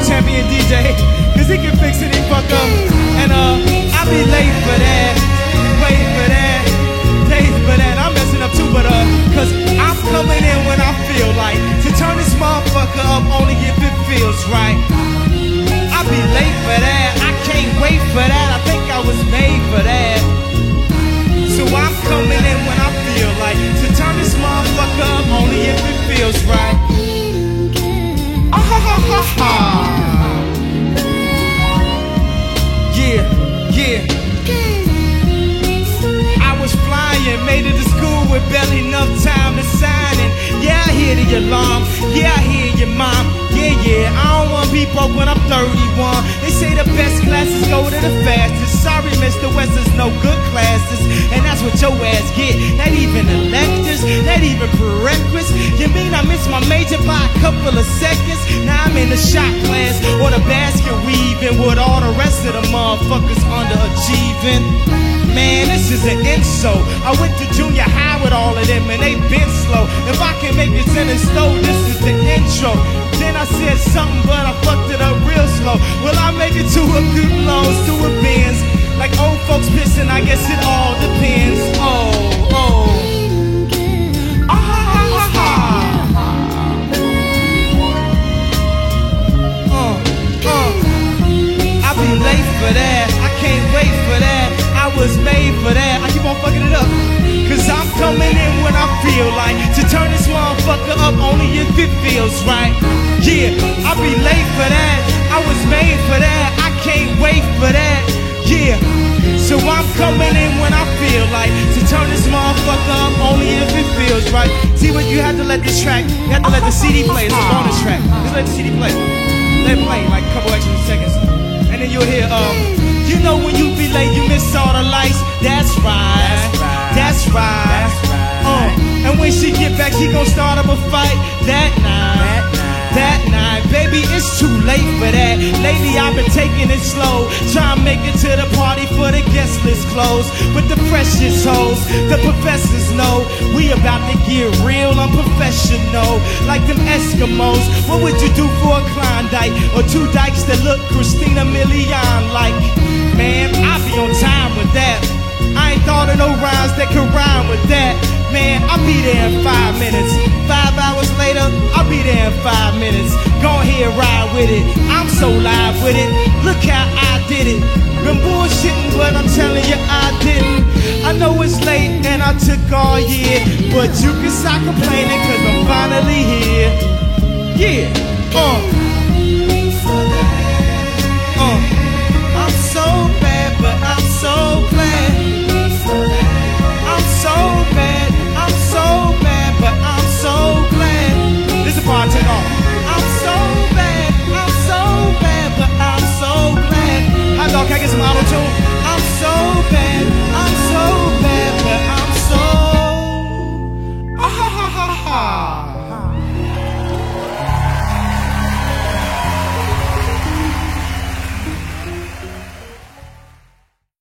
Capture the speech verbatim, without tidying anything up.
champion D J, cause he can fix it, he fuck up. And uh, I'll be late for that, wait for that, late for that. I'm messing up too, but uh, cause I'm coming in when I feel like to turn this motherfucker up only if it feels right. I'll be late for that, I can't wait for that, I think I was made for that. So I'm coming in when I feel like to turn this motherfucker up only if it feels right. Ah ha ha ha ha. Yeah, yeah. I was flying, made it to school with barely enough time to sign it. Yeah, I hear the alarm, yeah, I hear your mom. Yeah, yeah, I don't wanna be broke when I'm thirty-one. They say the best classes go to the fastest. Sorry, Mister West, there's no good classes, and that's what your ass get. Not even electives, not even prerequisites. You mean I missed my major by a couple of seconds? Now I'm in the shot class or the basket weaving with all the rest of the motherfuckers underachieving. Man, this is an insult. I went to junior high with all of them and they been slow. If I can make it to the stove, this is the intro. Then I said something, but I fucked it up real slow. Will I make it to a good lows, to a Benz? Like old folks pissing, I guess it all depends. Oh, oh. Ah ha ha ha ha. Uh, uh. I'll be late for that, I can't wait for that. I was made for that, I keep on fucking it up. Cause I'm coming in when I feel like to turn this motherfucker up only if it feels right. Yeah, I'll be late for that, I was made for that, I can't wait for that. Yeah, so I'm coming in when I feel like to turn this motherfucker up only if it feels right. See what you have to let this track, you have to let the C D play, it's a bonus track. Just let the C D play, let it play like a couple extra seconds. And then you'll hear, um, you know when you be late, you miss all the lights. That's right, that's right, that's right. Uh, and when she get back, she gon' start up a fight that night, that night. Baby, it's too late for that. Lately I've been taking it slow, trying to make it to the party for the guest list closed. With the freshest hoes, the professors know we about to get real unprofessional, like them Eskimos. What would you do for a Klondike or two dykes that look Christina Milian like? Man, I be on time with that. I ain't thought of no rhymes that could rhyme with that. Man, I'll be there in five minutes. Five hours later, I'll be there in five minutes. Go ahead, ride with it. I'm so live with it. Look how I did it. Been bullshitting, but I'm telling you I didn't. I know it's late and I took all year, but you can stop complaining cause I'm finally here. Yeah, uh